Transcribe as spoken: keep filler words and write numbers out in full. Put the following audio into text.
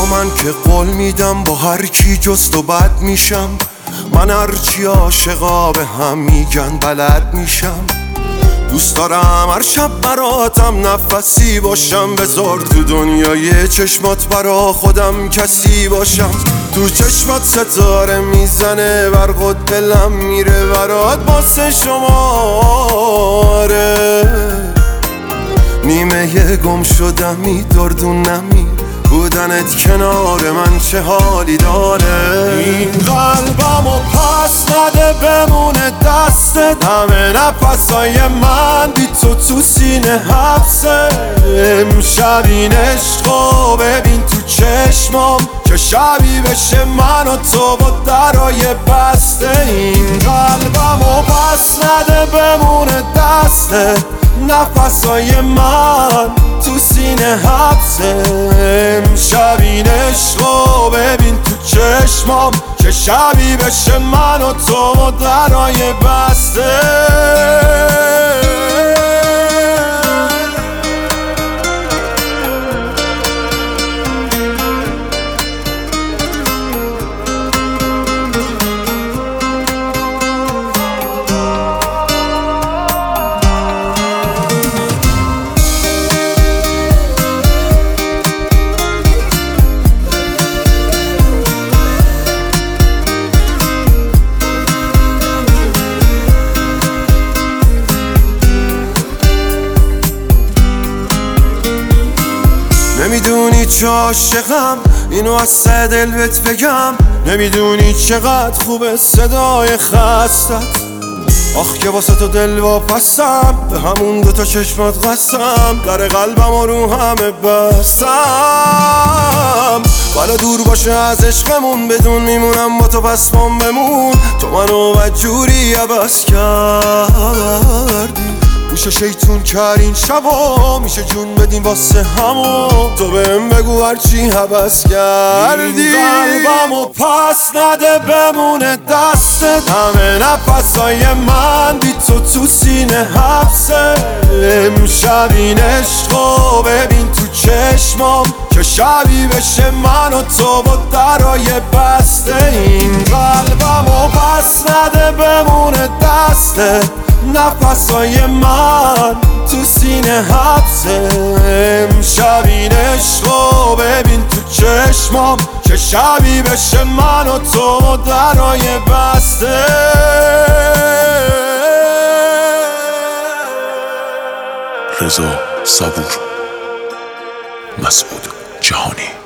با من که قول میدم با هر کی جز تو بد میشم. من هرچی عاشقا به هم میگن بلد میشم. دوست دارم هر شب براتم نفسی باشم. بذار تو دنیای چشمات برا خودم کسی باشم. تو چشمات ستاره میزنه برق و دلم میره برات واسه شماره. نیمه یه گم شدمی دردونمی بودنت کنار من چه حالی داره. این قلبمو پس نده بمونه دستت. همه نفسای من بی تو تو سینه حبسه. امشب این عشقو ببین تو چشمام که شبی بشه من و تو و درای بسته. این قلبمو پس نده بمونه دستت. نفسای من تو سینه حبسه. امشب این عشقو ببین تو چشمام که شبی بشه من و تو و درای بسته. نمیدونی چه عاشقم اینو از سه دل بهت بگم. نمیدونی چقدر خوبه صدای خستت. آخ که واسه تو دل واپسم به همون دوتا چشمات قسم. در قلبم رو همه بستم. ولی دور باشه از عشقمون بدون میمونم با تو پس پام بمون. تو منو بدجوری عوض کردی. گوش شیطون کر این شبا میشه جون بدیم واسه همو. تو بهم بگو هرچی حبس کردی. این قلبمو پس نده بمونه دستت. همه نفسای من بی تو تو سینه حبسه. امشب این عشقو ببین تو چشمام که شبی بشه من و تو و درای بسته. این قلبمو پس نده بمونه دستت. نفسای من تو سینه حبسه. امشب این عشقو ببین تو چشمام که شبی بشه من و تو و درای بسته. رضا صبور، مسعود جهانی.